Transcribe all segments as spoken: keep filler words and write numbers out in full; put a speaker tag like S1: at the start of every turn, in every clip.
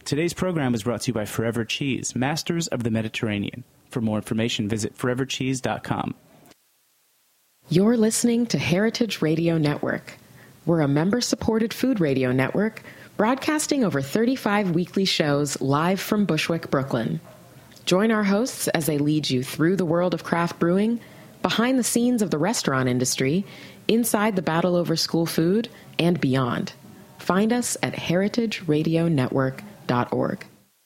S1: Today's program is brought to you by Forever Cheese, masters of the Mediterranean. For more information, visit forever cheese dot com.
S2: You're listening to Heritage Radio Network. We're a member-supported food radio network broadcasting over thirty-five weekly shows live from Bushwick, Brooklyn. Join our hosts as they lead you through the world of craft brewing, behind the scenes of the restaurant industry, inside the battle over school food, and beyond. Find us at heritage radio network dot org.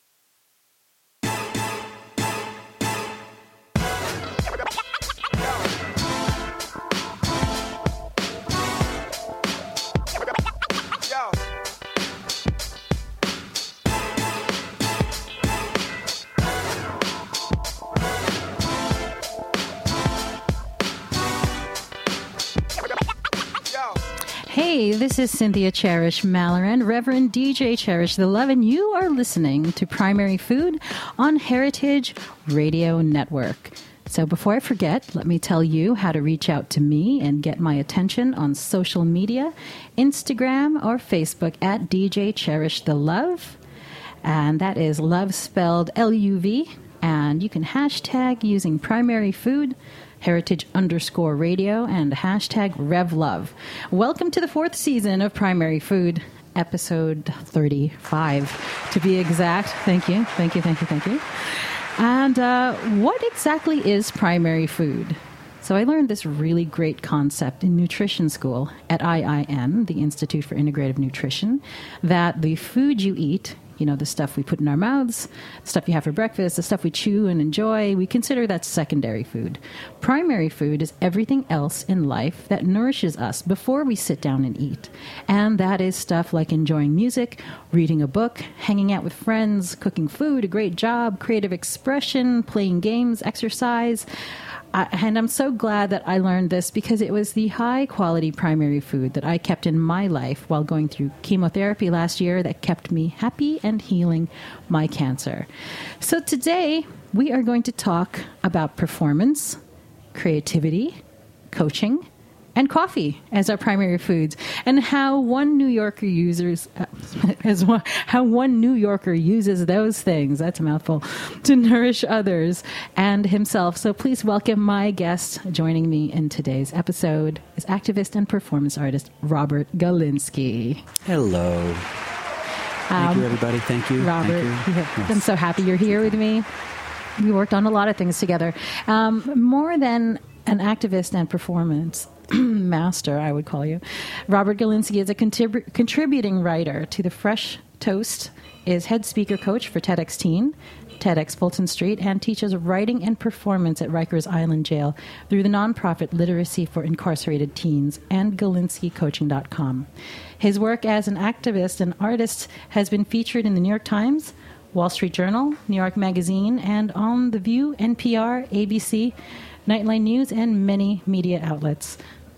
S3: Hey, this is Cynthia Cherish Malloran, Reverend D J Cherish the Love, and you are listening to Primary Food on Heritage Radio Network. So before I forget, let me tell you how to reach out to me and get my attention on social media, Instagram or Facebook at D J Cherish the Love, and that is love spelled L U V, and you can hashtag using Primary Food, Heritage underscore radio, and hashtag RevLove. Welcome to the fourth season of Primary Food, episode thirty-five, to be exact. Thank you, thank you, thank you, thank you. And uh, what exactly is primary food? So I learned this really great concept in nutrition school at I I N, the Institute for Integrative Nutrition, that the food you eat, you know, the stuff we put in our mouths, the stuff you have for breakfast, the stuff we chew and enjoy, we consider that secondary food. Primary food is everything else in life that nourishes us before we sit down and eat. And that is stuff like enjoying music, reading a book, hanging out with friends, cooking food, a great job, creative expression, playing games, exercise. Uh, and I'm so glad that I learned this because it was the high-quality primary food that I kept in my life while going through chemotherapy last year that kept me happy and healing my cancer. So today, we are going to talk about performance, creativity, coaching, and coffee as our primary foods, and how one New Yorker uses uh, as one, how one New Yorker uses those things, that's a mouthful, to nourish others and himself. So please welcome my guest joining me in today's episode is activist and performance artist Robert Galinsky.
S4: Hello. Thank
S3: Um,
S4: you, everybody. Thank you.
S3: Robert,
S4: Thank you.
S3: yeah,
S4: Yes.
S3: I'm so happy you're here with me. We worked on a lot of things together. Um, more than an activist and performance master, I would call you, Robert Galinsky is a contrib- contributing writer to The Fresh Toast, is head speaker coach for TEDx Teen, TEDx Fulton Street, and teaches writing and performance at Rikers Island Jail through the nonprofit Literacy for Incarcerated Teens and Galinsky Coaching dot com. His work as an activist and artist has been featured in the New York Times, Wall Street Journal, New York Magazine, and on The View, N P R, A B C, Nightline News, and many media outlets.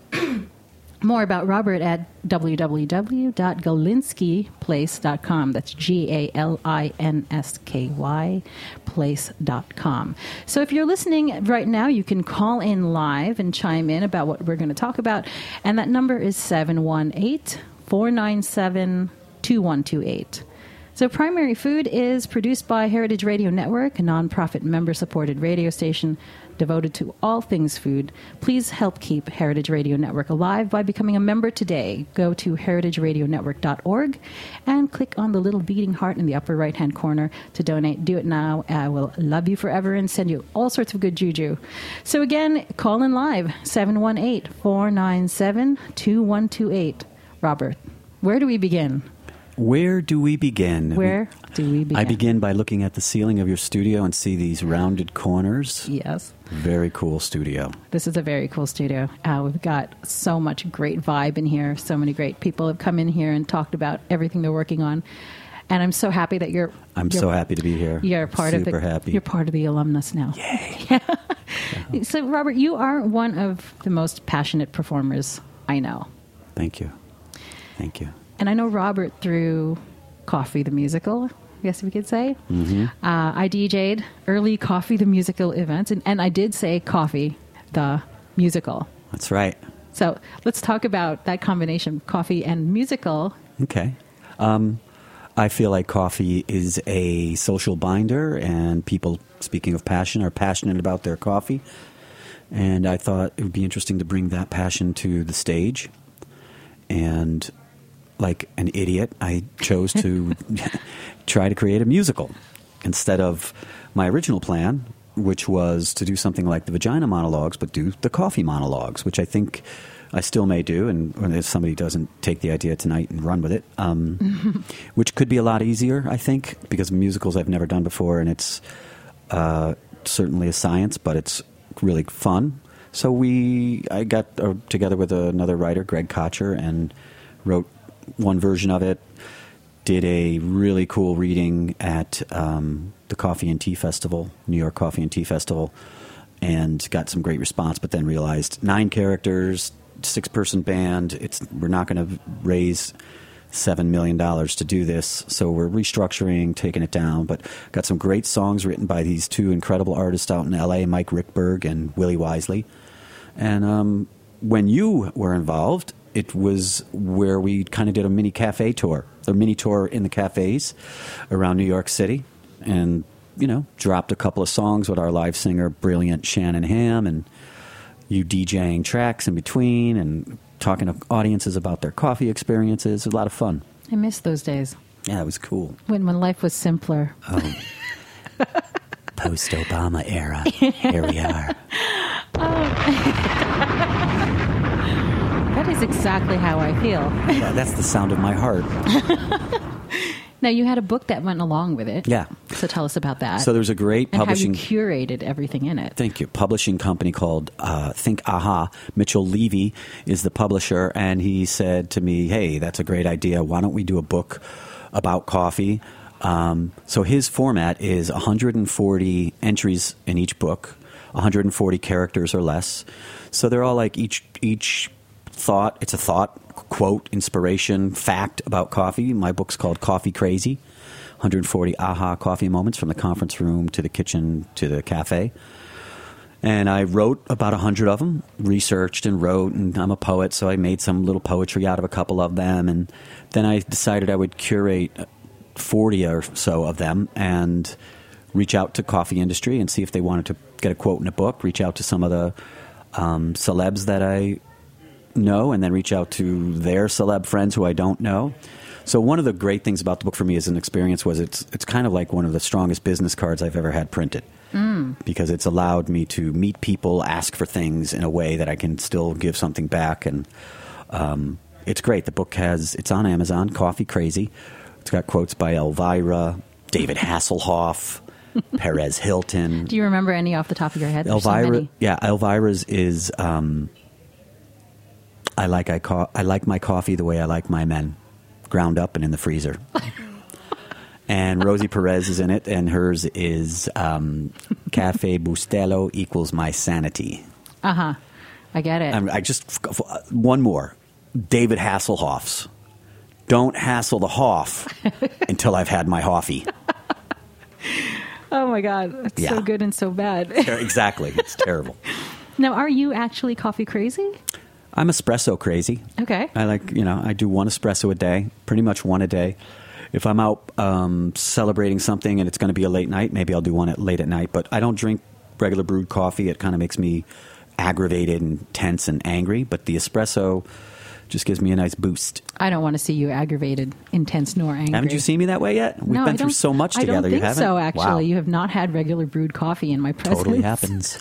S3: More about Robert at w w w dot galinsky place dot com. That's G A L I N S K Y place dot com. So if you're listening right now, you can call in live and chime in about what we're going to talk about. And that number is seven one eight, four nine seven, two one two eight. So Primary Food is produced by Heritage Radio Network, a nonprofit member-supported radio station devoted to all things food. Please help keep Heritage Radio Network alive by becoming a member today. Go to heritage radio network dot org and click on the little beating heart in the upper right-hand corner to donate. Do it now. I will love you forever and send you all sorts of good juju. So again, call in live, seven one eight, four nine seven, two one two eight. Robert, where do we begin?
S4: Where do we begin?
S3: Where do we begin?
S4: I begin by looking at the ceiling of your studio and see these rounded corners.
S3: Yes.
S4: Very cool studio.
S3: This is a very cool studio. Uh, we've got so much great vibe in here. So many great people have come in here and talked about everything they're working on. And I'm so happy that you're...
S4: I'm
S3: you're,
S4: so happy to be here.
S3: You're part
S4: Super
S3: of the...
S4: Super happy.
S3: You're part of the alumnus now.
S4: Yay.
S3: Yeah. Yeah. So, Robert, you are one of the most passionate performers I know.
S4: Thank you. Thank you.
S3: And I know Robert through Coffee the Musical, I guess we could say.
S4: Mm-hmm.
S3: Uh, I D J'd early Coffee the Musical events, and, and I did say Coffee the Musical.
S4: That's right.
S3: So let's talk about that combination, coffee and musical.
S4: Okay. Um, I feel like coffee is a social binder, and people, speaking of passion, are passionate about their coffee. And I thought it would be interesting to bring that passion to the stage. And like an idiot, I chose to try to create a musical instead of my original plan, which was to do something like the Vagina Monologues, but do the Coffee Monologues, which I think I still may do, and if somebody doesn't take the idea tonight and run with it, um, which could be a lot easier, I think, because musicals I've never done before, and it's uh, certainly a science, but it's really fun. So we, I got uh, together with another writer, Greg Kocher, and wrote one version of it, did a really cool reading at um, the Coffee and Tea Festival, New York Coffee and Tea Festival, and got some great response, but then realized nine characters, six-person band, it's we're not going to raise seven million dollars to do this, so we're restructuring, taking it down, but got some great songs written by these two incredible artists out in L A, Mike Rickberg and Willie Wisely. And um, when you were involved, it was where we kind of did a mini cafe tour, a mini tour in the cafes around New York City, and, you know, dropped a couple of songs with our live singer, brilliant Shannon Hamm, and you DJing tracks in between and talking to audiences about their coffee experiences. It was a lot of fun.
S3: I miss those days.
S4: Yeah, it was cool.
S3: When, when life was simpler.
S4: Oh. Post-Obama era. Here we are.
S3: That is exactly how I feel.
S4: Yeah, that's the sound of my heart.
S3: Now, you had a book that went along with it.
S4: Yeah.
S3: So tell us about that.
S4: So there's a great
S3: and
S4: publishing...
S3: how you curated everything in it.
S4: Thank you. Publishing company called uh, Think Aha. Mitchell Levy is the publisher, and he said to me, hey, that's a great idea. Why don't we do a book about coffee? Um, so his format is one hundred forty entries in each book, one hundred forty characters or less. So they're all like each each thought, it's a thought, quote, inspiration, fact about coffee. My book's called Coffee Crazy, one hundred forty aha coffee moments from the conference room to the kitchen to the cafe. And I wrote about one hundred of them, researched and wrote, and I'm a poet, so I made some little poetry out of a couple of them. And then I decided I would curate forty or so of them and reach out to coffee industry and see if they wanted to get a quote in a book, reach out to some of the um, celebs that I know, and then reach out to their celeb friends who I don't know. So one of the great things about the book for me as an experience was it's it's kind of like one of the strongest business cards I've ever had printed. Mm. Because it's allowed me to meet people, ask for things in a way that I can still give something back. And um, it's great. The book has, it's on Amazon, Coffee Crazy. It's got quotes by Elvira, David Hasselhoff, Perez Hilton.
S3: Do you remember any off the top of your head?
S4: Elvira,
S3: so
S4: yeah, Elvira's is... Um, I like I, co- I like my coffee the way I like my men, ground up and in the freezer. And Rosie Perez is in it, and hers is um, Cafe Bustelo equals my sanity.
S3: Uh-huh. I get it.
S4: I, I just, one more. David Hasselhoff's. Don't hassle the Hoff until I've had my Hoffy.
S3: Oh, my God. It's
S4: yeah.
S3: so good and so bad.
S4: Exactly. It's terrible.
S3: Now, are you actually coffee crazy?
S4: I'm espresso crazy.
S3: Okay.
S4: I like, you know, I do one espresso a day, pretty much one a day. If I'm out um, celebrating something and it's going to be a late night, maybe I'll do one at late at night. But I don't drink regular brewed coffee. It kind of makes me aggravated and tense and angry. But the espresso just gives me a nice boost.
S3: I don't want to see you aggravated, intense, nor angry.
S4: Haven't you seen me that way yet? We've
S3: no,
S4: been
S3: I
S4: through so much together.
S3: I don't think
S4: you haven't?
S3: so, actually.
S4: Wow.
S3: You have not had regular brewed coffee in my presence.
S4: Totally happens.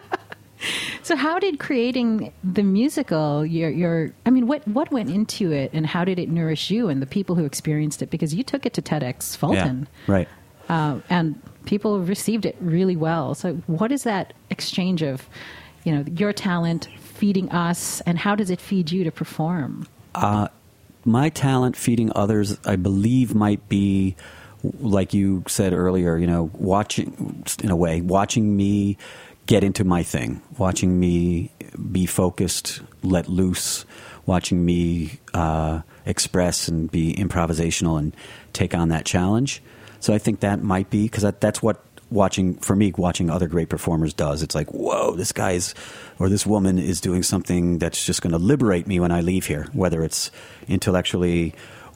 S3: So how did creating the musical, your, your, I mean, what, what went into it, and how did it nourish you and the people who experienced it? Because you took it to TEDx Fulton.
S4: Yeah, right.
S3: Uh, and people received it really well. So what is that exchange of, you know, your talent feeding us, and how does it feed you to perform?
S4: Uh, my talent feeding others, I believe, might be, like you said earlier, you know, watching, in a way, watching me get into my thing, watching me be focused, let loose, watching me uh, express and be improvisational and take on that challenge. So I think that might be, because that, that's what watching, for me, watching other great performers does. It's like, whoa, this guy's, or this woman is doing something that's just going to liberate me when I leave here, whether it's intellectually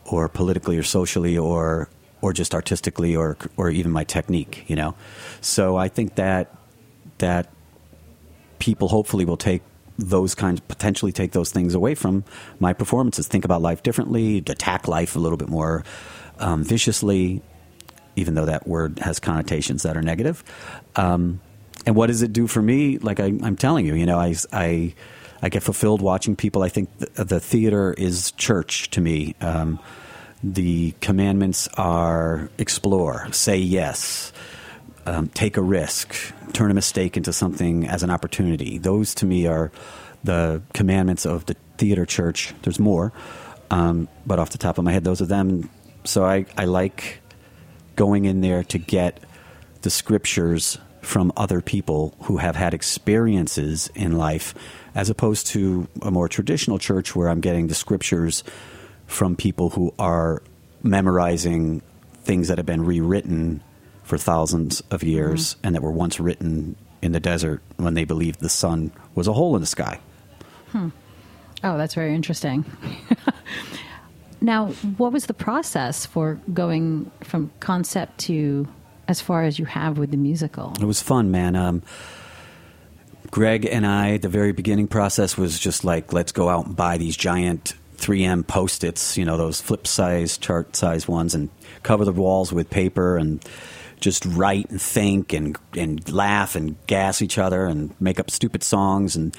S4: or politically or socially or or just artistically or or even my technique, you know. So I think that that people hopefully will take those kinds, potentially take those things away from my performances. Think about life differently, attack life a little bit more um, viciously, even though that word has connotations that are negative. Um, and what does it do for me? Like I, I'm telling you, you know, I, I, I get fulfilled watching people. I think the, the theater is church to me. Um, the commandments are explore, say yes, um, take a risk, turn a mistake into something as an opportunity. Those to me are the commandments of the theater church. There's more, um, but off the top of my head, those are them. So I, I like going in there to get the scriptures from other people who have had experiences in life, as opposed to a more traditional church where I'm getting the scriptures from people who are memorizing things that have been rewritten for thousands of years mm-hmm. and that were once written in the desert when they believed the sun was a hole in the sky.
S3: Hmm. Oh, that's very interesting. Now, what was the process for going from concept to as far as you have with the musical?
S4: It was fun, man. Um, Greg and I, the very beginning process was just like, let's go out and buy these giant three M Post-its, you know, those flip-size, chart-size ones, and cover the walls with paper and just write and think and and laugh and gas each other and make up stupid songs. And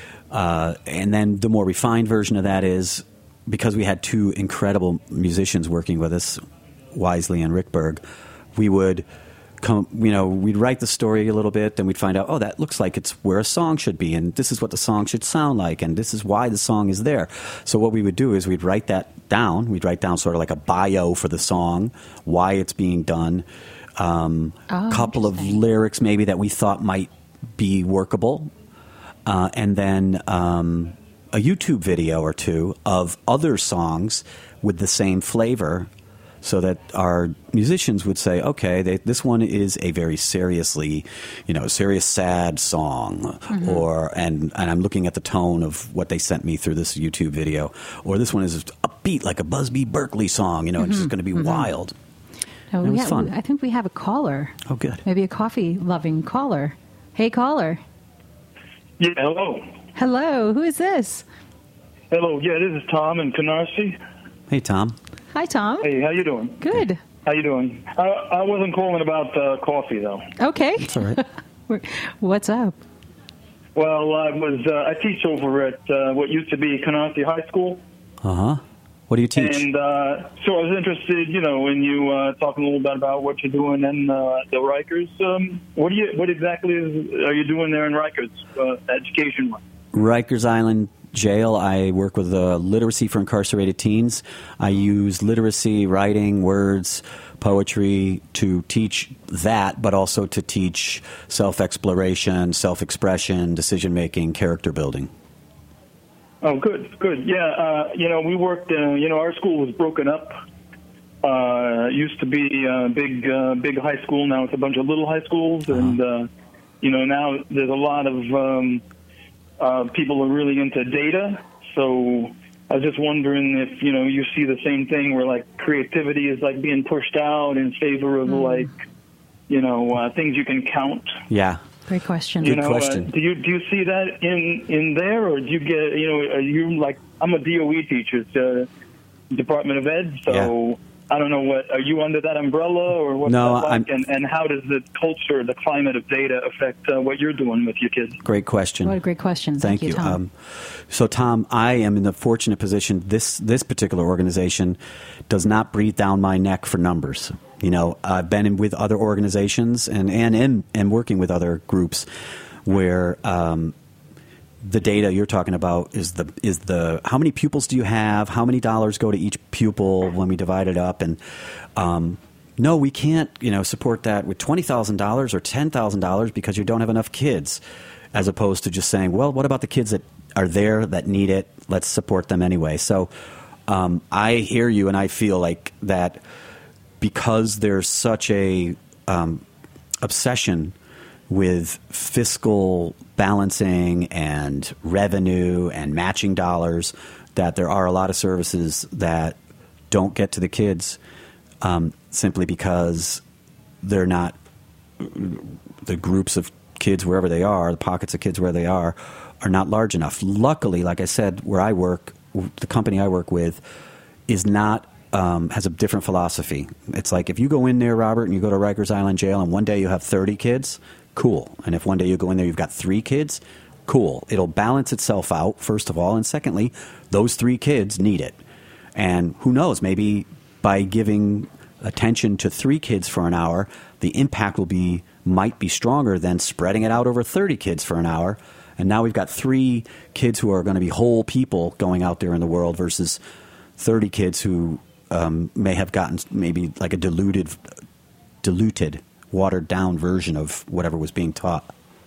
S4: uh, and then the more refined version of that is, because we had two incredible musicians working with us, Wisely and Rick Berg, we would come, you know, we'd write the story a little bit, then we'd find out, oh, that looks like it's where a song should be, and this is what the song should sound like, and this is why the song is there. So what we would do is we'd write that down. We'd write down sort of like a bio for the song, why it's being done, um,
S3: oh,
S4: a couple of lyrics maybe that we thought might be workable, uh, and then um, a YouTube video or two of other songs with the same flavor, so that our musicians would say, okay, they, this one is a very seriously, you know, serious, sad song. Mm-hmm. or and, and I'm looking at the tone of what they sent me through this YouTube video. Or this one is upbeat, like a Busby Berkeley song, you know, mm-hmm. it's just going to be mm-hmm. wild.
S3: No,
S4: it was
S3: have,
S4: fun.
S3: I think we have a caller.
S4: Oh, good.
S3: Maybe a coffee-loving caller. Hey, caller.
S5: Yeah, hello.
S3: Hello, who is this?
S5: Hello, yeah, this is Tom in Canarsie.
S4: Hey, Tom.
S3: Hi, Tom.
S5: Hey, how you doing?
S3: Good.
S5: How you doing? I, I wasn't calling about uh, coffee, though.
S3: Okay.
S4: That's all right.
S3: What's up?
S5: Well, I was uh, I teach over at uh, what used to be Canarsie High School.
S4: Uh-huh. What do you teach?
S5: And uh, so I was interested, you know, when you uh, talking a little bit about what you're doing in uh, the Rikers. Um, what do you? What exactly is, are you doing there in Rikers, uh, education-wise?
S4: Rikers Island Jail. I work with uh, literacy for incarcerated teens. I use literacy, writing, words, poetry to teach that, but also to teach self-exploration, self-expression, decision-making, character building.
S5: Oh, good, good. Yeah, uh, you know, we worked, uh, you know, our school was broken up. Uh, it used to be a big, uh, big high school. Now it's a bunch of little high schools. Uh-huh. And, uh, you know, now there's a lot of um, uh, people are really into data. So I was just wondering if, you know, you see the same thing where, like, creativity is, like, being pushed out in favor of, mm. like, you know, uh, things you can count.
S4: Yeah.
S3: Great question.
S5: You
S4: Good
S5: know,
S4: question.
S5: Uh, do you do you see that in, in there, or do you get, you know, are you like, I'm a D O E teacher, it's, uh, Department of Ed, so
S4: yeah.
S5: I don't know what, are you under that umbrella, or what's
S4: no,
S5: that like,
S4: I'm,
S5: and, and how does the culture, the climate of data affect uh, what you're doing with your kids?
S4: Great question.
S3: What a great question.
S4: Thank,
S3: Thank you,
S4: you,
S3: Tom.
S4: Um, so, Tom, I am in the fortunate position, this, this particular organization does not breathe down my neck for numbers. You know, I've been in with other organizations and, and, and, and working with other groups where um, the data you're talking about is the is the how many pupils do you have? How many dollars go to each pupil when we divide it up? And um, no, we can't, you know, support that with twenty thousand dollars or ten thousand dollars because you don't have enough kids, as opposed to just saying, well, what about the kids that are there that need it? Let's support them anyway. So um, I hear you, and I feel like that because there's such a um, obsession with fiscal balancing and revenue and matching dollars, that there are a lot of services that don't get to the kids um, simply because they're not, the groups of kids wherever they are, the pockets of kids where they are, are not large enough. Luckily, like I said, where I work, the company I work with is not, um, has a different philosophy. It's like if you go in there, Robert, and you go to Rikers Island Jail and one day you have thirty kids, cool. And if one day you go in there, you've got three kids, cool. It'll balance itself out, first of all. And secondly, those three kids need it. And who knows, maybe by giving attention to three kids for an hour, the impact will be, might be stronger than spreading it out over thirty kids for an hour. And now we've got three kids who are going to be whole people going out there in the world versus thirty kids who um, may have gotten maybe like a diluted, diluted, watered down version of whatever was being taught.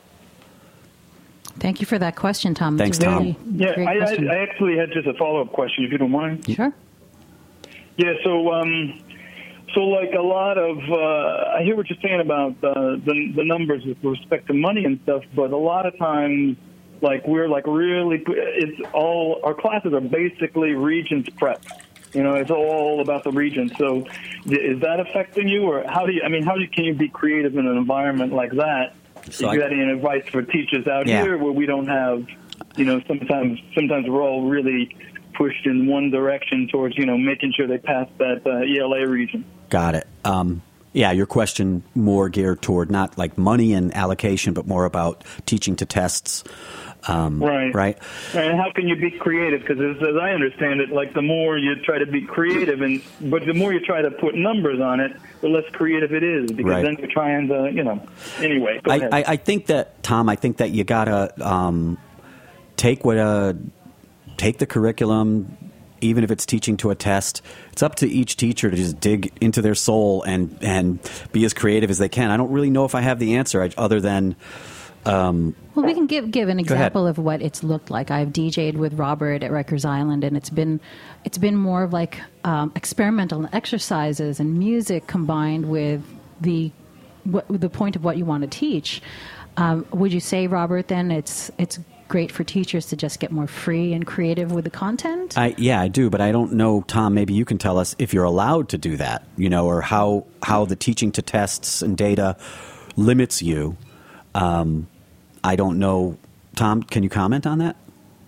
S3: Thank you for that question, Tom.
S4: Thanks,
S3: It's a
S4: Tom.
S3: really
S5: Yeah,
S3: great
S5: I,
S3: question.
S5: I, I actually had just a follow-up question, if you don't mind.
S3: Sure.
S5: Yeah, so um, so like a lot of, uh, I hear what you're saying about uh, the the numbers with respect to money and stuff, but a lot of times, like we're like really, it's all, our classes are basically Regents prep. You know, it's all about the region. So is that affecting you, or how do you, I mean, how do you, can you be creative in an environment like that?
S4: So
S5: you
S4: I-
S5: got any advice for teachers out
S4: Yeah.
S5: here where we don't have, you know, sometimes sometimes we're all really pushed in one direction towards, you know, making sure they pass that uh, E L A region.
S4: Got it. Um, yeah, your question more geared toward not like money and allocation, but more about teaching to tests. Um,
S5: Right.
S4: Right.
S5: And how can you be creative? Because as, as I understand it, like the more you try to be creative, and but the more you try to put numbers on it, the less creative it is. Because
S4: Right.
S5: then you're trying to, you know. Anyway, go
S4: I,
S5: ahead.
S4: I, I think that, Tom, I think that you gotta um, take what uh, take the curriculum, even if it's teaching to a test. It's up to each teacher to just dig into their soul and and be as creative as they can. I don't really know if I have the answer, I, other than. Um,
S3: Well, we can give give an
S4: ahead.
S3: example of what it's looked like. I've D J'd with Robert at Rikers Island, and it's been it's been more of like um, experimental exercises and music combined with the what, the point of what you want to teach. Um, would you say, Robert? Then it's it's great for teachers to just get more free and creative with the content.
S4: I, yeah, I do, but I don't know, Tom, maybe you can tell us if you're allowed to do that, you know, or how, how the teaching to tests and data limits you. Um, I don't know. Tom, can you comment on that?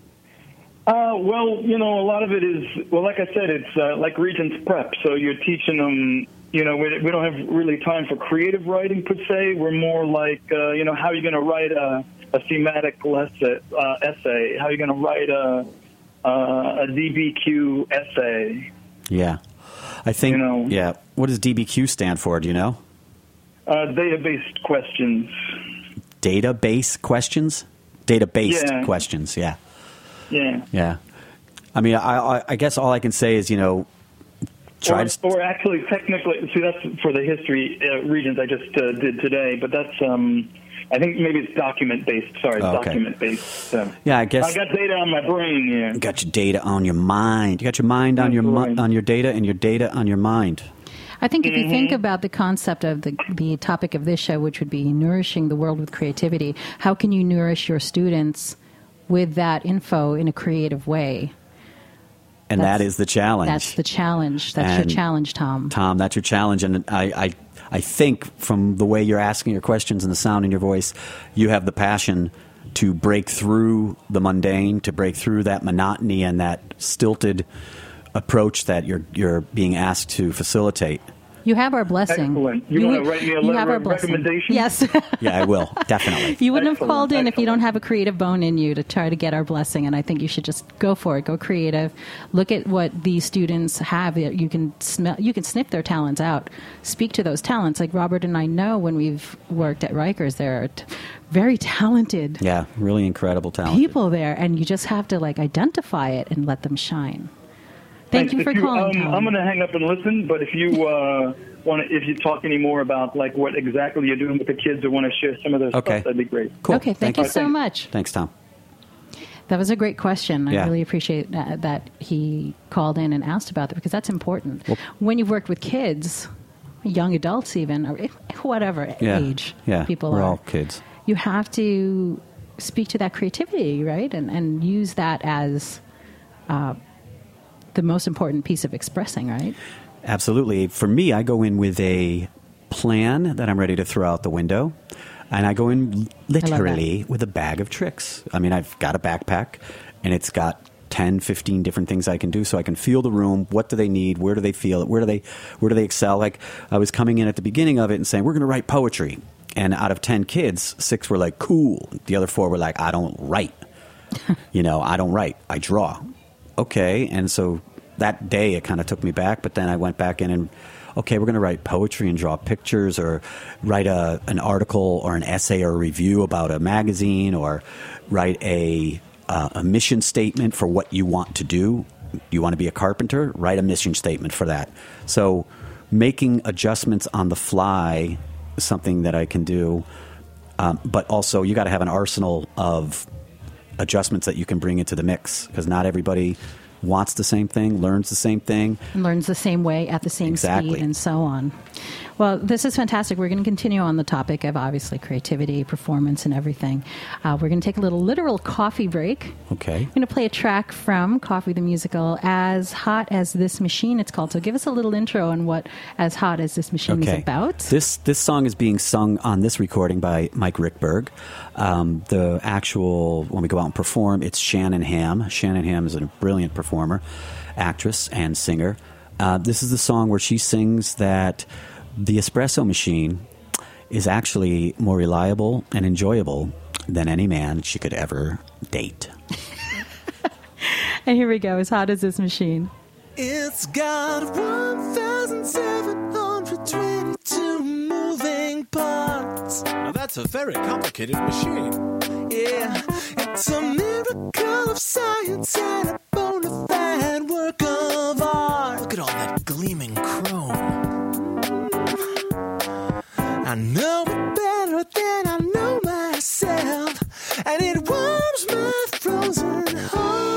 S5: Uh, well, you know, a lot of it is, well, like I said, it's uh, like Regents prep. So you're teaching them, you know, we, we don't have really time for creative writing per se. We're more like, uh, you know, how are you going to write a, a thematic lesson, uh, essay? How are you going to write a, uh, a D B Q essay?
S4: Yeah. I think,
S5: You know.
S4: yeah. What does D B Q stand for? Do you know?
S5: Uh, data-based questions.
S4: Database questions? Data-based
S5: Yeah.
S4: questions, yeah.
S5: Yeah.
S4: Yeah. I mean, I, I, I guess all I can say is, you know, try
S5: Or,
S4: to...
S5: or actually, technically, see, that's for the history uh, regions I just uh, did today, but that's, um, I think maybe it's document-based. Sorry,
S4: Oh, okay.
S5: document-based. So.
S4: Yeah, I guess...
S5: I got data on my brain, yeah.
S4: You got your data on your mind. You got your mind on your mi-
S5: Right.
S4: on your data and your data on your mind.
S3: I think if you
S5: Mm-hmm.
S3: think about the concept of the the topic of this show, which would be nourishing the world with creativity, how can you nourish your students with that info in a creative way?
S4: And
S3: That's-
S4: that is the challenge.
S3: That's the challenge. That's
S4: And
S3: your challenge, Tom.
S4: Tom, that's your challenge. And I, I, I think from the way you're asking your questions and the sound in your voice, you have the passion to break through the mundane, to break through that monotony and that stilted approach that you're you're being asked to facilitate.
S3: You have our blessing.
S5: Excellent. You wanna
S3: would-
S5: write me a
S3: you
S5: letter
S3: have our
S5: of
S3: blessing.
S5: recommendation?
S3: Yes.
S4: Yeah, I will, definitely.
S3: You wouldn't have
S5: Excellent,
S3: called in if you
S5: excellent.
S3: don't have a creative bone in you to try to get our blessing. And I think you should just go for it. Go creative. Look at what these students have. You can smell. You can sniff their talents out. Speak to those talents. Like Robert and I know when we've worked at Rikers, there are t- very talented
S4: Yeah, really incredible talent.
S3: people there, and you just have to like identify it and let them shine. Thank
S5: Thanks.
S3: you
S5: If
S3: for calling,
S5: um,
S3: Tom.
S5: I'm going to hang up and listen, but if you uh, want to, if you talk any more about like what exactly you're doing with the kids or want to share some of those
S4: Okay.
S5: stuff, that'd be great.
S4: Cool.
S3: Okay, thank, you so much.
S4: Thanks, Tom.
S3: That was a great question. I
S4: Yeah.
S3: really appreciate that, that he called in and asked about that because that's important. When you've worked with kids, young adults even, or if- whatever
S4: Yeah,
S3: age
S4: yeah,
S3: people
S4: we're
S3: are,
S4: all kids.
S3: you have to speak to that creativity, right? And, and use that as uh, the most important piece of expressing, right?
S4: Absolutely. For me, I go in with a plan that I'm ready to throw out the window. And I go in literally with a bag of tricks. I mean, I've got a backpack, and it's got ten, fifteen different things I can do, so I can feel the room. What do they need? Where do they feel it? Where do they, where do they excel? Like, I was coming in at the beginning of it and saying, we're going to write poetry. And out of ten kids, six were like, cool. The other four were like, I don't write. you know, I don't write. I draw. Okay. And so that day, it kind of took me back. But then I went back in and, okay, we're going to write poetry and draw pictures, or write a, an article or an essay or a review about a magazine, or write a, uh, a mission statement for what you want to do. You want to be a carpenter? Write a mission statement for that. So making adjustments on the fly is something that I can do. Um, but also, you got to have an arsenal of adjustments that you can bring into the mix, because not everybody wants the same thing, learns the same thing.
S3: And learns the same way at the same
S4: Exactly.
S3: speed and so on. Well, this is fantastic. We're going to continue on the topic of obviously creativity, performance, and everything. Uh, we're going to take a little literal coffee break.
S4: Okay.
S3: I'm going to play a track from Coffee the Musical, As Hot as This Machine, it's called. So give us a little intro on what As Hot as This Machine
S4: Okay.
S3: is about.
S4: This this song is being sung on this recording by Mike Rickberg. Um, the actual, when we go out and perform, it's Shannon Hamm. Shannon Hamm is a brilliant performer, actress, and singer. Uh, this is the song where she sings that the espresso machine is actually more reliable and enjoyable than any man she could ever date.
S3: And here we go. As Hot as This Machine.
S6: It's got one thousand seven hundred twenty-two moving parts.
S7: Now that's a very complicated machine.
S6: Yeah, it's a miracle of science and a bona fide work of art.
S7: Look at all that gleaming chrome.
S6: I know it better than I know myself, and it warms my frozen heart.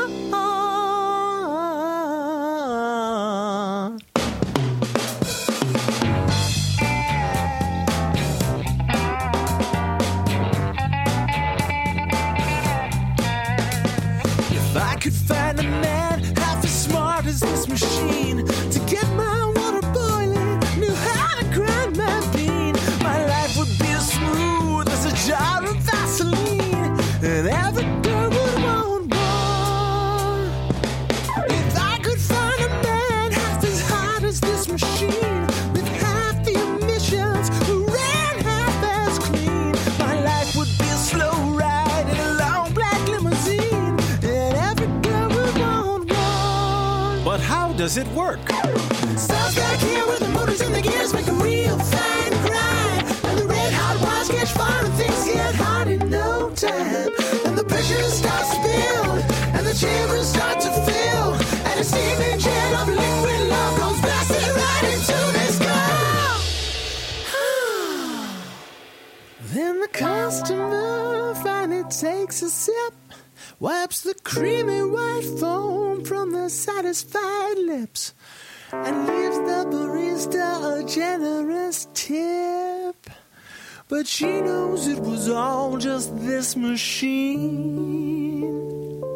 S6: If I could find a man half as smart as this machine to get my water boiling, knew how to grind my bean, my life would be as smooth as a jar of Vaseline, and every girl would want more. If I could find a man half as hot as this machine, with half the emissions, who ran half as clean, my life would be a slow ride in a long black limousine, and every girl would want one.
S7: But how does it work?
S6: Starts back here with the motors and the gears make a real fine grind, and the red hot wires catch fire and things get hot in no time, and the pressure starts to build and the chambers start to fill, and a steaming jet of liquid love goes blasting right into this car. Then the customer finally takes a sip, wipes the creamy white foam from the satisfied lips, and leaves the barista a generous tip. But she knows it was all just this machine.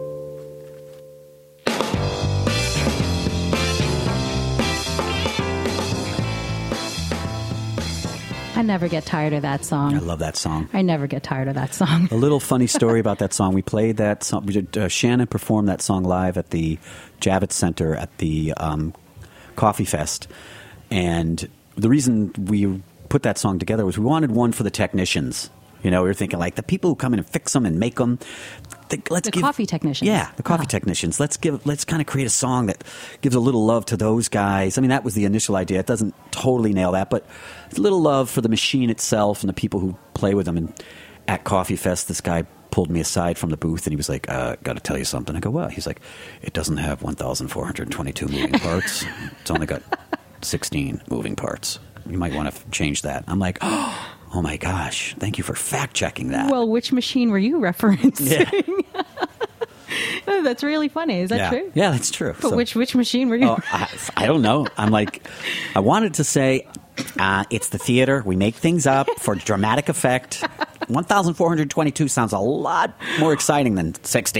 S3: I never get tired of that song.
S4: I love that song.
S3: I never get tired of that song.
S4: A little funny story about that song. We played that song. We did, uh, Shannon performed that song live at the Javits Center at the um, Coffee Fest. And the reason we put that song together was we wanted one for the technicians. You know, we were thinking like the people who come in and fix them and make them. The, let's
S3: The
S4: give,
S3: coffee technicians.
S4: Yeah, the coffee
S3: Ah.
S4: technicians. Let's give. Let's kind of create a song that gives a little love to those guys. I mean, that was the initial idea. It doesn't totally nail that, but it's a little love for the machine itself and the people who play with them. And at Coffee Fest, this guy pulled me aside from the booth and he was like, uh, got to tell you something. I go, what? He's like, it doesn't have one thousand four hundred twenty-two moving parts. It's only got sixteen moving parts. You might want to change that. I'm like, oh, oh my gosh, thank you for fact checking that.
S3: Well, which machine were you referencing?
S4: Yeah.
S3: Oh, that's really funny. Is that
S4: yeah.
S3: true?
S4: Yeah, that's true.
S3: But
S4: So-
S3: which which machine were you?
S4: Oh, I, I don't know. I'm like, I wanted to say, uh, it's the theater. We make things up for dramatic effect. one thousand four hundred twenty-two sounds a lot more exciting than sixteen.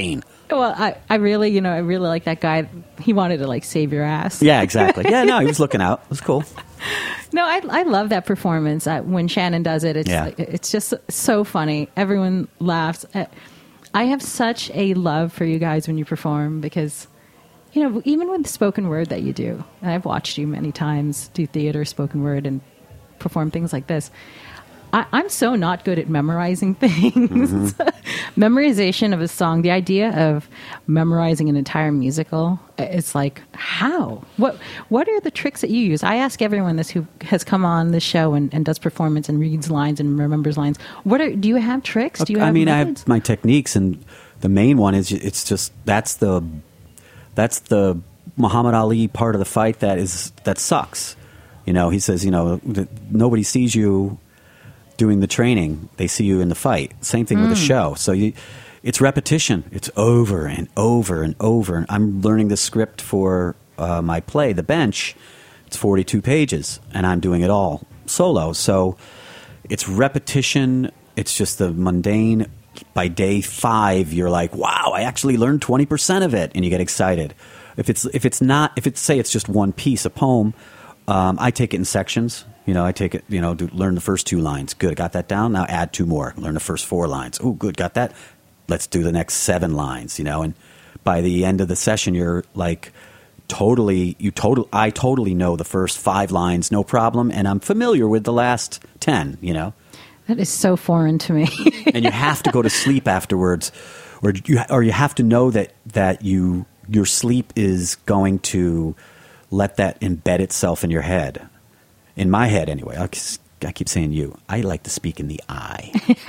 S3: Well, I, I really, you know, I really like that guy. He wanted to like save your ass.
S4: Yeah, exactly. Yeah, no, he was looking out. It was cool.
S3: No, I, I love that performance. Uh, when Shannon does it, it's
S4: Yeah.
S3: it's just so funny. Everyone laughs. Uh, I have such a love for you guys when you perform because, you know, even with the spoken word that you do, and I've watched you many times do theater, spoken word, and perform things like this. I, I'm so not good at memorizing things. Mm-hmm. Memorization of a song, the idea of memorizing an entire musical, it's like, how? What What are the tricks that you use? I ask everyone this who has come on this show and, and does performance and reads lines and remembers lines. What are, do you have tricks? Do you have
S4: I mean,
S3: methods?
S4: I have my techniques, and the main one is it's just that's the that's the Muhammad Ali part of the fight that is that sucks. You know, he says, you know, that nobody sees you doing the training, they see you in the fight. Same thing mm. with a show. So you, it's repetition. It's over and over and over. I'm learning the script for uh, my play, The Bench. It's forty-two pages, and I'm doing it all solo. So it's repetition. It's just the mundane. By day five, you're like, wow, I actually learned twenty percent of it, and you get excited. If it's if it's not, if it's say it's just one piece, a poem, um, I take it in sections. You know, I take it, you know, do, learn the first two lines. Good, I got that down. Now add two more. Learn the first four lines. Oh, good, got that. Let's do the next seven lines, you know. And by the end of the session, you're like totally, you total, I totally know the first five lines, no problem. And I'm familiar with the last ten, you know.
S3: That is so foreign to me.
S4: And you have to go to sleep afterwards, or you, or you have to know that, that you, your sleep is going to let that embed itself in your head. In my head, anyway. I, I keep saying you. I like to speak in the I.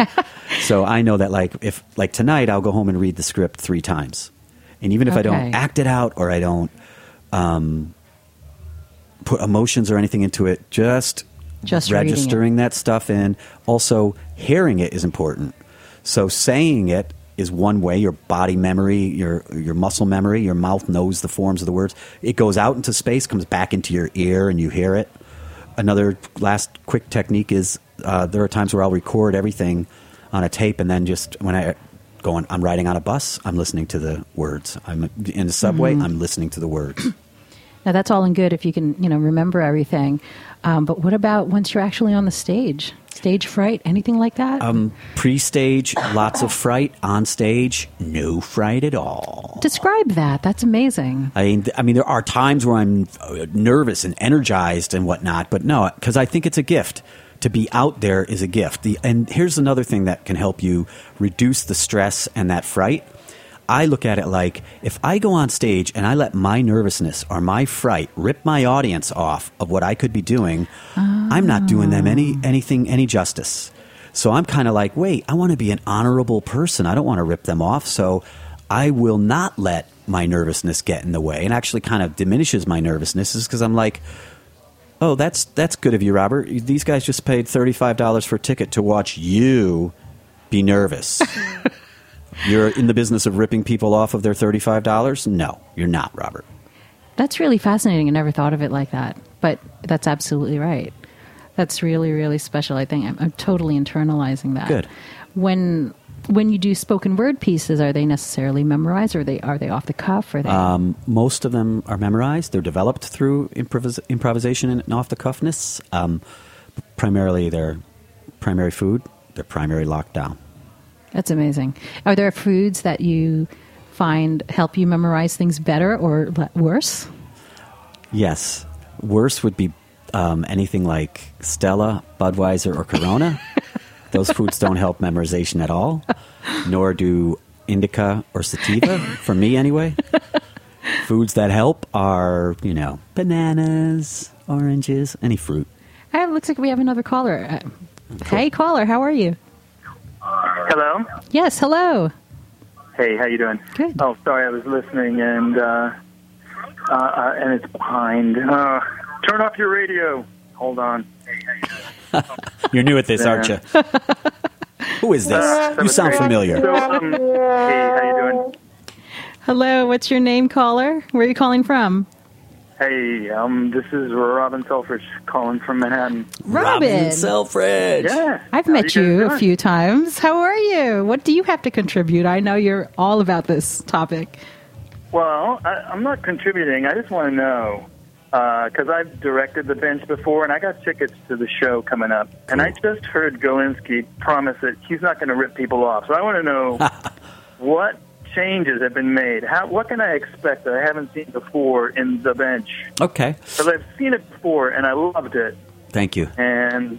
S4: So I know that, like, if like tonight, I'll go home and read the script three times, and even if
S3: okay.
S4: I don't act it out or I don't um, put emotions or anything into it, just,
S3: just
S4: registering that stuff in. Also, hearing it is important. So saying it is one way. Your body memory, your your muscle memory, your mouth knows the forms of the words. It goes out into space, comes back into your ear, and you hear it. Another last quick technique is uh, there are times where I'll record everything on a tape, and then just when I go on, I'm riding on a bus, I'm listening to the words. I'm in the subway, mm-hmm. I'm listening to the words.
S3: Now that's all and good if you can, you know, remember everything. Um, but what about once you're actually on the stage? Stage fright, anything like that?
S4: Um, pre-stage, lots of fright. On stage, no fright at all.
S3: Describe that. That's amazing.
S4: I mean, I mean, there are times where I'm nervous and energized and whatnot, but no, because I think it's a gift. To be out there is a gift. The, and here's another thing that can help you reduce the stress and that fright. I look at it like, if I go on stage and I let my nervousness or my fright rip my audience off of what I could be doing, oh. I'm not doing them any anything any justice. So I'm kind of like, wait, I want to be an honorable person. I don't want to rip them off. So I will not let my nervousness get in the way, and actually kind of diminishes my nervousness is because I'm like, oh, that's that's good of you, Robert. These guys just paid thirty-five dollars for a ticket to watch you be nervous. You're in the business of ripping people off of their thirty-five dollars? No, you're not, Robert.
S3: That's really fascinating. I never thought of it like that. But that's absolutely right. That's really, really special. I think I'm, I'm totally internalizing that.
S4: Good.
S3: When when you do spoken word pieces, are they necessarily memorized, or are they are they off the cuff? Or they?
S4: Um, most of them are memorized. They're developed through improvis- improvisation and off the cuffness. Um, primarily, they're primary food. They're primary lockdown.
S3: That's amazing. Are there foods that you find help you memorize things better or worse?
S4: Yes. Worse would be um, anything like Stella, Budweiser, or Corona. Those foods don't help memorization at all, nor do indica or sativa, for me anyway. Foods that help are, you know, bananas, oranges, any fruit.
S3: Hey, it looks like we have another caller. Uh, cool. Hey, caller, how are you?
S8: Hello?
S3: Yes, hello.
S8: Hey, how you doing?
S3: Good.
S8: Oh, sorry, I was listening, and uh, uh, uh, and it's behind. Uh, turn off your radio. Hold on.
S4: You're new at this,
S8: yeah.
S4: aren't you? Who is this?
S8: Uh,
S4: you sound familiar.
S8: So, um, hey, how you doing?
S3: Hello, what's your name, caller? Where are you calling from?
S8: Hey, um, this is Robin Selfridge calling from Manhattan.
S3: Robin
S4: Selfridge.
S8: Yeah.
S3: I've
S8: How
S3: met
S8: you guys
S3: you a
S8: doing?
S3: few times. How are you? What do you have to contribute? I know you're all about this topic.
S8: Well, I, I'm not contributing. I just want to know, because I've directed The Bench before, and I got tickets to the show coming up. And I just heard Galinsky promise that he's not going to rip people off. So I want to know what changes have been made. How, what can I expect that I haven't seen before in The Bench?
S4: Okay.
S8: Because I've seen it before, and I loved it.
S4: Thank you.
S8: And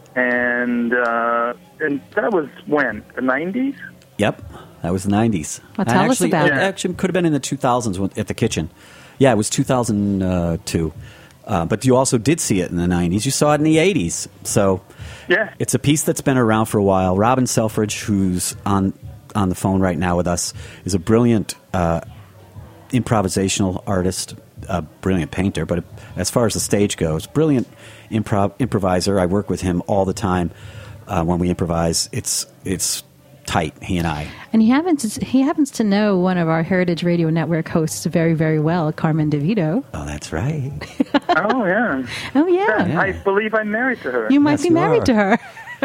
S8: and uh, and that was when? The nineties?
S4: Yep, that was the nineties.
S3: Well, tell us
S4: actually,
S3: about
S4: it.
S3: it.
S4: Actually, could have been in the two thousands when- at the Kitchen. Yeah, it was two thousand two. Uh, but you also did see it in the nineties. You saw it in the eighties. So
S8: Yeah.
S4: it's a piece that's been around for a while. Robin Selfridge, who's on on the phone right now with us, is a brilliant uh, improvisational artist, a brilliant painter. But as far as the stage goes, brilliant improv improviser. I work with him all the time uh, when we improvise. It's it's tight, he and I.
S3: And he happens he happens to know one of our Heritage Radio Network hosts very, very well, Carmen DeVito.
S4: Oh, that's right.
S8: Oh, yeah.
S3: Oh, yeah.
S8: Yeah, I believe I'm married to her.
S3: You might
S4: Yes,
S3: be
S4: you
S3: married
S4: are.
S3: to her.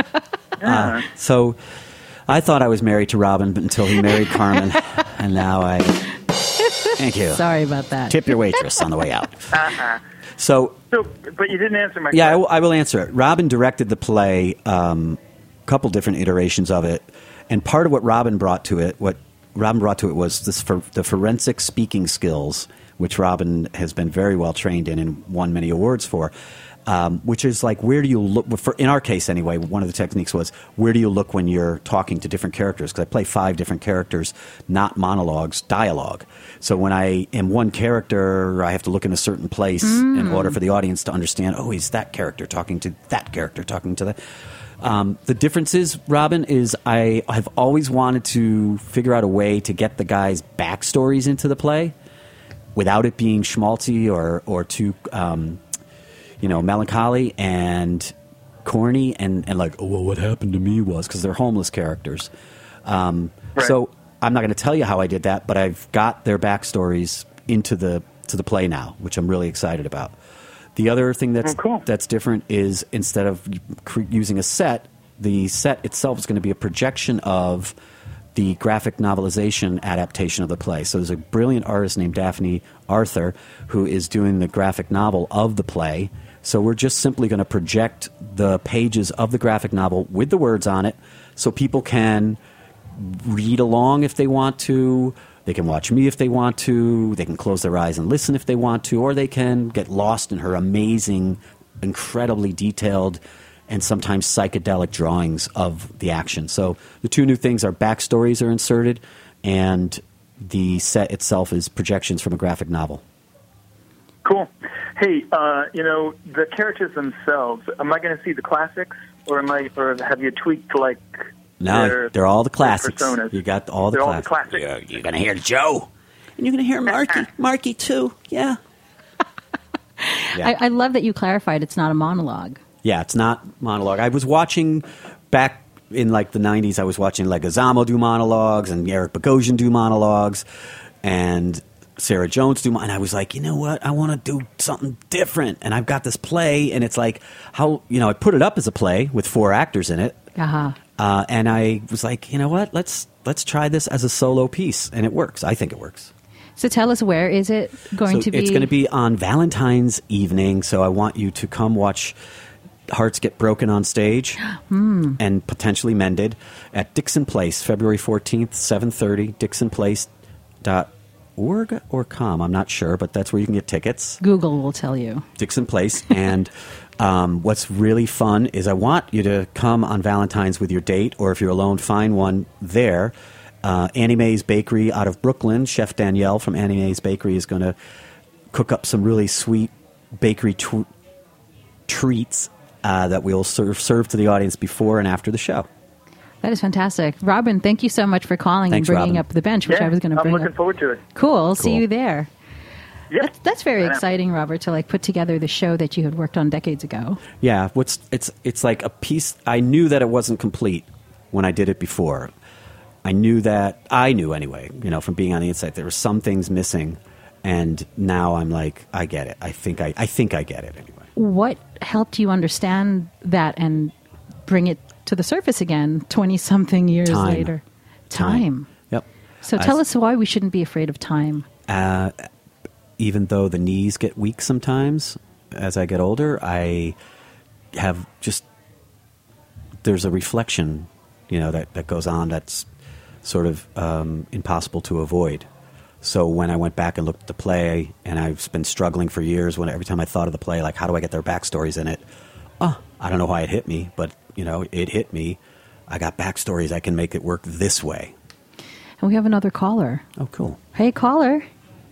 S8: Yeah.
S4: So I thought I was married to Robin but until he married Carmen, and now I. Thank you.
S3: Sorry about that.
S4: Tip your waitress on the way out. So,
S8: So, but you didn't answer my
S4: yeah, I
S8: question.
S4: will, I will answer it. Robin directed the play, a um, couple different iterations of it, and part of what Robin brought to it, what Robin brought to it was this for, the forensic speaking skills, which Robin has been very well trained in and won many awards for. Um, which is like, where do you look? For, in our case, anyway, one of the techniques was, where do you look when you're talking to different characters? Because I play five different characters, not monologues, dialogue. So when I am one character, I have to look in a certain place in order for the audience to understand, oh, he's that character talking to that character talking to that. Um, the difference is, Robin, is I have always wanted to figure out a way to get the guys' backstories into the play without it being schmaltzy or, or too... Um, you know, melancholy and corny and, and like, oh, well, what happened to me was, because they're homeless characters. Um,
S8: Right.
S4: So I'm not going to tell you how I did that, but I've got their backstories into the to the play now, which I'm really excited about. The other thing that's
S8: Oh, cool.
S4: that's different is instead of cre- using a set, the set itself is going to be a projection of the graphic novelization adaptation of the play. So there's a brilliant artist named Daphne Arthur who is doing the graphic novel of the play. So we're just simply going to project the pages of the graphic novel with the words on it so people can read along if they want to. They can watch me if they want to. They can close their eyes and listen if they want to. Or they can get lost in her amazing, incredibly detailed and sometimes psychedelic drawings of the action. So the two new things are backstories are inserted, and the set itself is projections from a graphic novel.
S8: Cool. Hey, uh, you know, the characters themselves, am I going to see the classics, or am I, or have you tweaked, like,
S4: No,
S8: their,
S4: they're all the
S8: their
S4: classics.
S8: personas?
S4: You got all the
S8: They're
S4: classics.
S8: all the classics.
S4: Yeah, you're going to hear Joe, and you're going to hear Marky. Marky, too. Yeah. yeah.
S3: I, I love that you clarified it's not a monologue.
S4: Yeah, it's not monologue. I was watching back in like the nineties, I was watching Leguizamo do monologues and Eric Bogosian do monologues and Sarah Jones do, and I was like, you know what? I want to do something different. And I've got this play, and it's like, how, you know, I put it up as a play with four actors in it.
S3: Uh-huh.
S4: Uh, and I was like, you know what? Let's let's try this as a solo piece, and it works. I think it works.
S3: So tell us, where is it going
S4: so
S3: to be?
S4: It's going to be on Valentine's evening, so I want you to come watch Hearts Get Broken on stage
S3: mm.
S4: and potentially mended at Dixon Place, February fourteenth, seven thirty, dixon place dot org or com. I'm not sure, but that's where you can get tickets.
S3: Google will tell you.
S4: Dixon Place. And um, what's really fun is I want you to come on Valentine's with your date, or if you're alone, find one there. Uh, Annie Mae's Bakery out of Brooklyn, Chef Danielle from Annie Mae's Bakery is going to cook up some really sweet bakery tw- treats uh, that we'll serve, serve to the audience before and after the show.
S3: That is fantastic. Robin, thank you so much for calling
S4: Thanks,
S3: and bringing
S4: Robin.
S3: up the bench, which
S8: Yeah,
S3: I was going to
S8: I'm
S3: bring
S8: looking
S3: up.
S8: forward to it.
S3: Cool. See
S4: Cool.
S3: you there.
S8: Yeah.
S3: That's, that's very
S8: I know.
S3: exciting, Robert, to like put together the show that you had worked on decades ago.
S4: Yeah, what's it's it's like a piece. I knew that it wasn't complete when I did it before. I knew that I knew anyway. You know, from being on the inside, there were some things missing, And now I'm like, I get it. I think I, I think I get it anyway.
S3: What helped you understand that and bring it to the surface again twenty-something years
S4: Time.
S3: later? Time.
S4: Yep.
S3: So tell
S4: I-
S3: us why we shouldn't be afraid of time.
S4: Uh, even though the knees get weak sometimes as I get older, I have just, there's a reflection, you know, that, that goes on that's sort of um, impossible to avoid. So when I went back and looked at the play, and I've been struggling for years, when every time I thought of the play, like, how do I get their backstories in it? Oh, I don't know why it hit me, but, you know, it hit me. I got backstories. I can make it work this way.
S3: And we have another caller.
S4: Oh, cool.
S3: Hey, caller.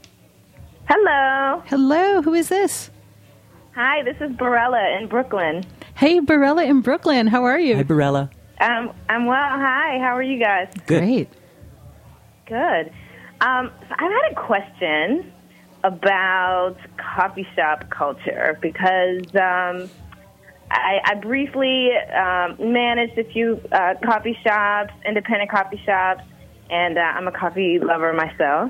S9: Hello.
S3: Hello. Who is this?
S9: Hi, this is Barella in Brooklyn.
S3: Hey, Barella in Brooklyn. How are you?
S4: Hi, Barella.
S9: Um, I'm well. Hi, how are you guys?
S4: Good.
S3: Great.
S9: Good. Um, so I've had a question about coffee shop culture because um, I, I briefly um, managed a few uh, coffee shops, independent coffee shops, and uh, I'm a coffee lover myself.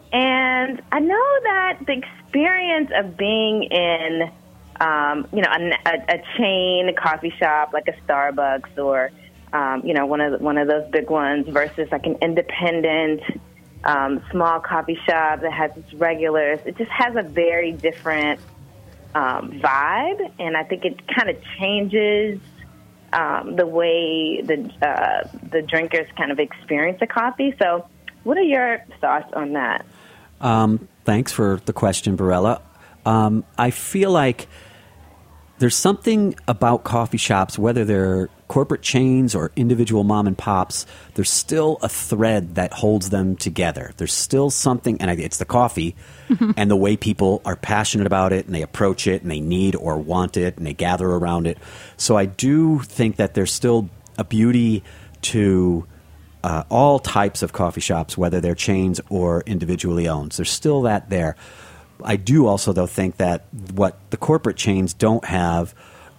S9: And I know that the experience of being in, um, you know, a, a, a chain coffee shop like a Starbucks or, um, you know, one of the, one of those big ones versus like an independent um, small coffee shop that has its regulars, it just has a very different um, vibe, and I think it kind of changes um, the way the uh, the drinkers kind of experience the coffee. So, what are your thoughts on that?
S4: Um, thanks for the question, Barella. Um, I feel like there's something about coffee shops, whether they're corporate chains or individual mom and pops, there's still a thread that holds them together. There's still something, and it's the coffee and the way people are passionate about it and they approach it and they need or want it and they gather around it. So I do think that there's still a beauty to uh, all types of coffee shops, whether they're chains or individually owned. There's still that there. I do also, though, think that what the corporate chains don't have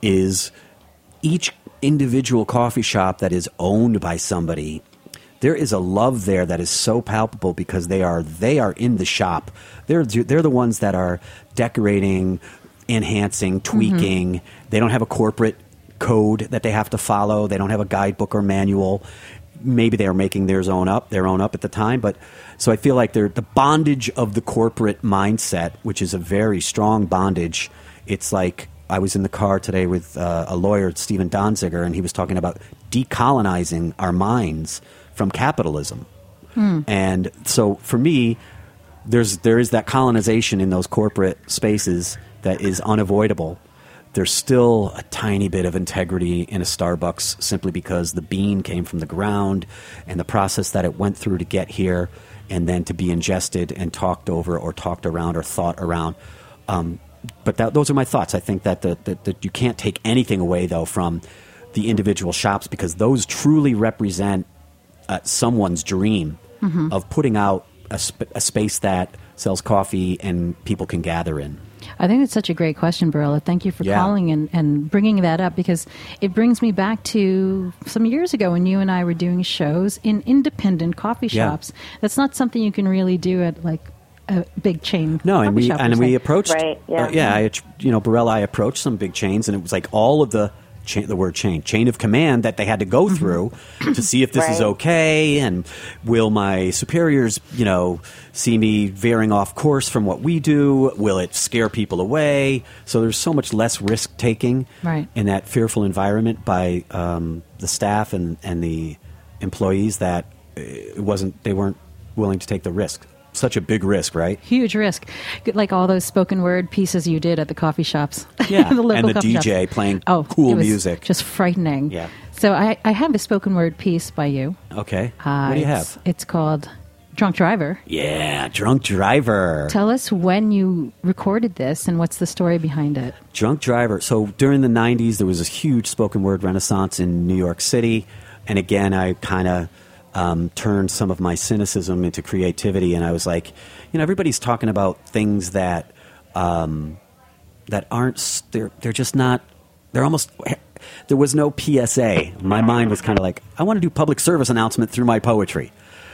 S4: is each individual coffee shop that is owned by somebody, there is a love there that is so palpable because they are they are in the shop. They're they're the ones that are decorating, enhancing, tweaking. Mm-hmm. They don't have a corporate code that they have to follow. They don't have a guidebook or manual. Maybe they are making theirs own up, their own up at the time. But so I feel like they're the bondage of the corporate mindset, which is a very strong bondage. It's like I was in the car today with uh, a lawyer, Stephen Donziger, and he was talking about decolonizing our minds from capitalism. Hmm. And so for me, there's there is that colonization in those corporate spaces that is unavoidable. There's still a tiny bit of integrity in a Starbucks simply because the bean came from the ground and the process that it went through to get here and then to be ingested and talked over or talked around or thought around. Um, but that, those are my thoughts. I think that, the, that, that you can't take anything away, though, from the individual shops because those truly represent uh, someone's dream mm-hmm. of putting out a, sp- a space that sells coffee and people can gather in.
S3: I think it's such a great question, Barella. Thank you for
S4: yeah.
S3: calling and, and bringing that up because it brings me back to some years ago when you and I were doing shows in independent coffee shops. Yeah. That's not something you can really do at like a big chain.
S4: No, and we
S3: shop
S4: and we approached.
S9: Right, yeah,
S4: uh, yeah. I, you know, Barella. I approached some big chains, and it was like all of the chain, the word chain, chain of command that they had to go through to see if this
S9: right.
S4: is okay, and will my superiors, you know, see me veering off course from what we do? Will it scare people away? So there's so much less risk taking
S3: right.
S4: in that fearful environment by um, the staff and and the employees that it wasn't. They weren't willing to take the risk. Such a big risk, right?
S3: Huge risk. Like all those spoken word pieces you did at the coffee shops.
S4: Yeah,
S3: the local
S4: and the
S3: coffee
S4: D J
S3: shops.
S4: playing
S3: oh,
S4: cool
S3: it was
S4: music.
S3: Just frightening.
S4: Yeah.
S3: So I, I have a spoken word piece by you.
S4: Okay.
S3: Uh,
S4: what do you
S3: it's,
S4: have?
S3: It's called Drunk Driver.
S4: Yeah, Drunk Driver.
S3: Tell us when you recorded this and what's the story behind it.
S4: Drunk Driver. So during the nineties, there was a huge spoken word renaissance in New York City. And again, I kind of um, turned some of my cynicism into creativity. And I was like, you know, everybody's talking about things that um, that aren't, they're, they're just not, they're almost, there was no P S A. My mind was kind of like, I want to do public service announcement through my poetry.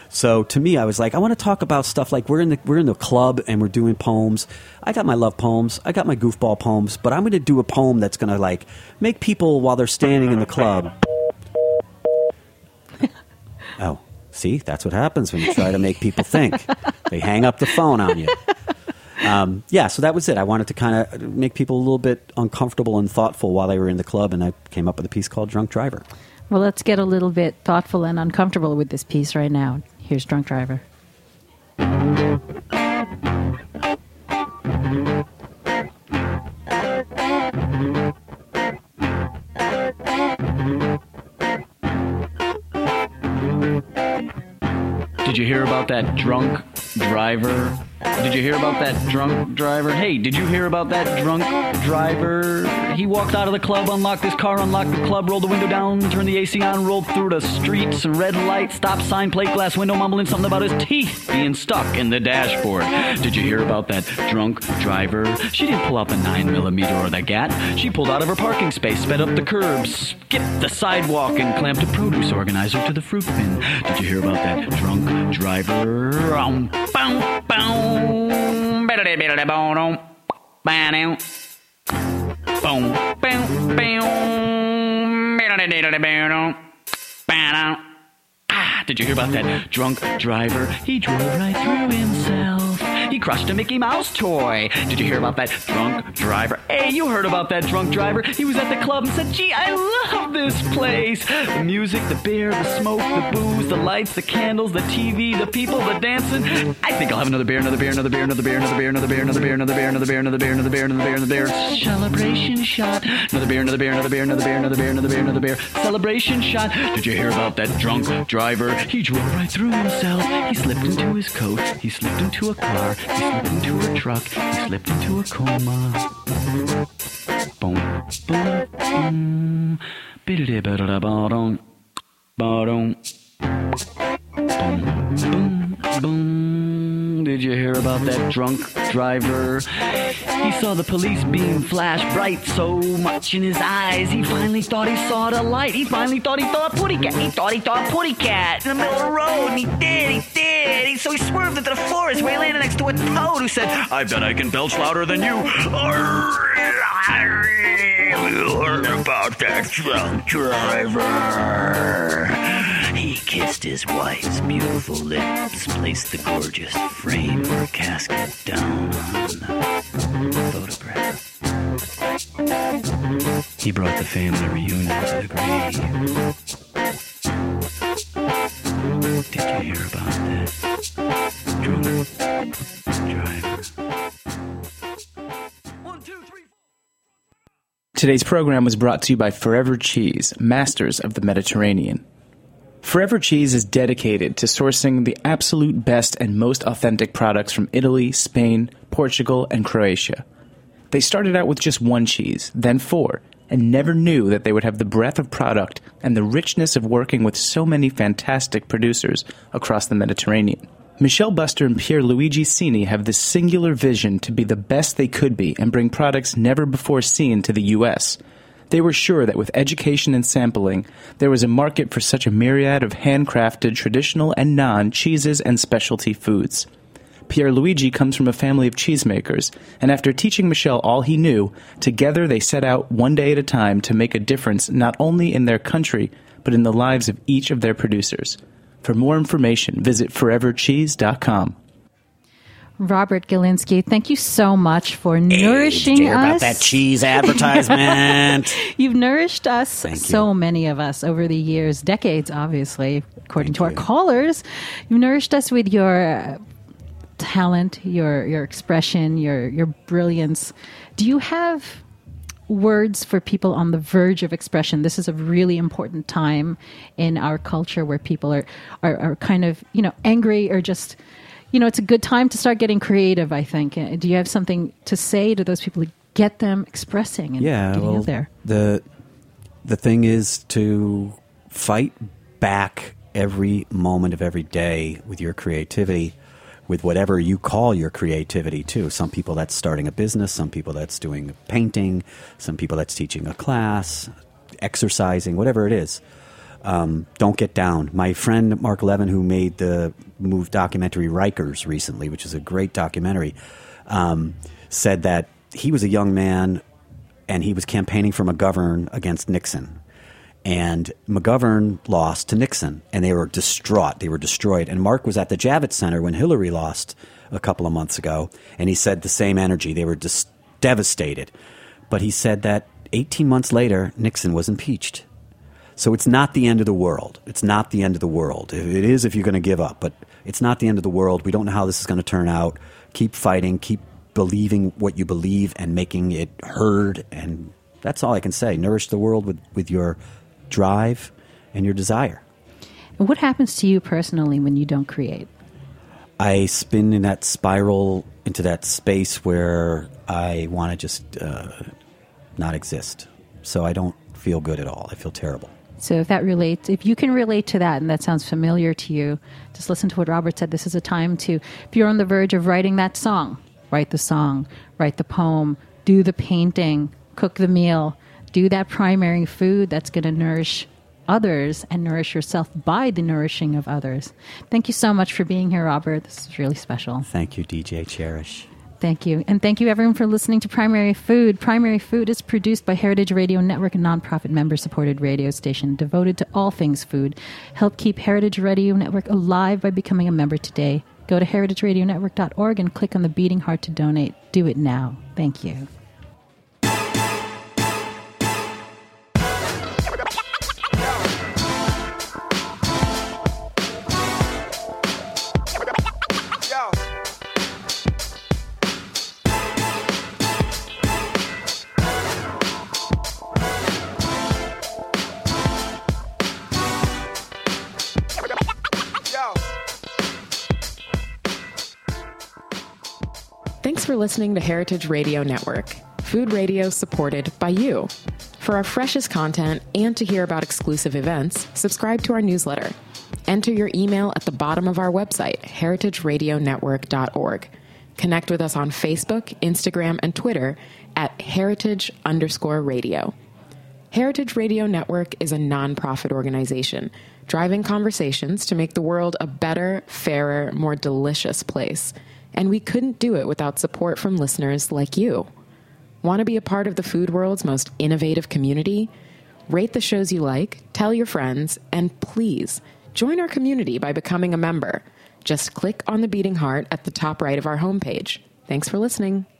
S4: So to me, I was like, I want to talk about stuff like we're in the we're in the club and we're doing poems. I got my love poems, I got my goofball poems, but I'm going to do a poem that's going to like make people while they're standing in the club. Oh, see, that's what happens when you try to make people think. They hang up the phone on you. Um, yeah, so that was it. I wanted to kind of make people a little bit uncomfortable and thoughtful while they were in the club, and I came up with a piece called Drunk Driver.
S3: Well, let's get a little bit thoughtful and uncomfortable with this piece right now. Here's Drunk Driver.
S10: Did you hear about that drunk driver? Did you hear about that drunk driver? Hey, did you hear about that drunk driver? He walked out of the club, unlocked his car, unlocked the club, rolled the window down, turned the A C on, rolled through the streets, red light, stop sign, plate glass window, mumbling something about his teeth being stuck in the dashboard. Did you hear about that drunk driver? She didn't pull out the nine millimeter or the gat. She pulled out of her parking space, sped up the curb, skipped the sidewalk, and clamped a produce organizer to the fruit bin. Did you hear about that drunk driver? Um, bow, bow. Boom, boom, boom. Ah, did you hear about that drunk driver? He drove right through himself. He crushed a Mickey Mouse toy. Did you hear about that drunk driver? Hey, you heard about that drunk driver? He was at the club and said, gee, I love this place. The music, the beer, the smoke, the booze, the lights, the candles, the T V, the people, the dancing. I think I'll have another beer, another beer, another beer, another beer, another beer, another beer, another beer, another beer, another beer, another beer, another beer, another beer, another beer. Celebration shot. Another beer, another beer, another beer, another beer, another beer, another beer, another beer. Celebration shot. Did you hear about that drunk driver? He drove right through himself. He slipped into his coat. He slipped into a car. He slipped into a truck. He slipped into a coma. Boom, boom, boom. Biddity biddity ba-dum, ba-dum. Boom, boom, boom. Did you hear about that drunk driver? He saw the police beam flash bright so much in his eyes. He finally thought he saw the light. He finally thought he saw a putty cat. He thought he saw a putty cat in the middle of the road. And he did, he did. He, so he swerved into the forest where he landed next to a toad who said, I bet I can belch louder than you. You heard about that drunk driver. He kissed his wife's beautiful lips, placed the gorgeous frame of her casket down on the photograph. He brought the family reunion to the grave. Did you hear about that drunk driver? One, two, three, four.
S1: Today's program was brought to you by Forever Cheese, masters of the Mediterranean. Forever Cheese is dedicated to sourcing the absolute best and most authentic products from Italy, Spain, Portugal, and Croatia. They started out with just one cheese, then four, and never knew that they would have the breadth of product and the richness of working with so many fantastic producers across the Mediterranean. Michelle Buster and Pierluigi Cini have this singular vision to be the best they could be and bring products never before seen to the U S They were sure that with education and sampling, there was a market for such a myriad of handcrafted, traditional and non-cheeses and specialty foods. Pierluigi comes from a family of cheesemakers, and after teaching Michelle all he knew, together they set out one day at a time to make a difference not only in their country, but in the lives of each of their producers. For more information, visit forever cheese dot com.
S3: Robert Gilinski, thank you so much for nourishing
S4: hey, did you hear
S3: us.
S4: about that cheese advertisement?
S3: You've nourished us,
S4: Thank
S3: so
S4: you.
S3: many of us, over the years, decades, obviously, according
S4: Thank
S3: to
S4: you.
S3: our callers. You've nourished us with your talent, your your expression, your your brilliance. Do you have words for people on the verge of expression? This is a really important time in our culture where people are, are, are kind of, you know, angry or just, you know, it's a good time to start getting creative, I think. Do you have something to say to those people to get them expressing and
S4: yeah,
S3: getting
S4: well,
S3: out there?
S4: The, the thing is to fight back every moment of every day with your creativity, with whatever you call your creativity, too. Some people that's starting a business, some people that's doing painting, some people that's teaching a class, exercising, whatever it is. um, don't get down. My friend Mark Levin, who made the move documentary Rikers recently, which is a great documentary, um, said that he was a young man and he was campaigning for McGovern against Nixon. And McGovern lost to Nixon, and they were distraught. They were destroyed. And Mark was at the Javits Center when Hillary lost a couple of months ago, and he said the same energy. They were just devastated. But he said that eighteen months later, Nixon was impeached. So it's not the end of the world. It's not the end of the world. It is if you're going to give up, but it's not the end of the world. We don't know how this is going to turn out. Keep fighting. Keep believing what you believe and making it heard. And that's all I can say. Nourish the world with, with your drive and your desire.
S3: And what happens to you personally when you don't create?
S4: I spin in that spiral into that space where I want to just uh, not exist. So I don't feel good at all. I feel terrible.
S3: So if that relates, if you can relate to that and that sounds familiar to you, just listen to what Robert said. This is a time to, if you're on the verge of writing that song, write the song, write the poem, do the painting, cook the meal, do that primary food that's going to nourish others and nourish yourself by the nourishing of others. Thank you so much for being here, Robert. This is really special.
S4: Thank you, D J Cherish.
S3: Thank you. And thank you, everyone, for listening to Primary Food. Primary Food is produced by Heritage Radio Network, a nonprofit member-supported radio station devoted to all things food. Help keep Heritage Radio Network alive by becoming a member today. Go to heritage radio network dot org and click on the beating heart to donate. Do it now. Thank you.
S2: Thanks for listening to Heritage Radio Network, food radio supported by you. For our freshest content and to hear about exclusive events, subscribe to our newsletter. Enter your email at the bottom of our website, heritage radio network dot org. Connect with us on Facebook, Instagram, and Twitter at heritage underscore radio. Heritage Radio Network is a nonprofit organization driving conversations to make the world a better, fairer, more delicious place. And we couldn't do it without support from listeners like you. Want to be a part of the food world's most innovative community? Rate the shows you like, tell your friends, and please join our community by becoming a member. Just click on the beating heart at the top right of our homepage. Thanks for listening.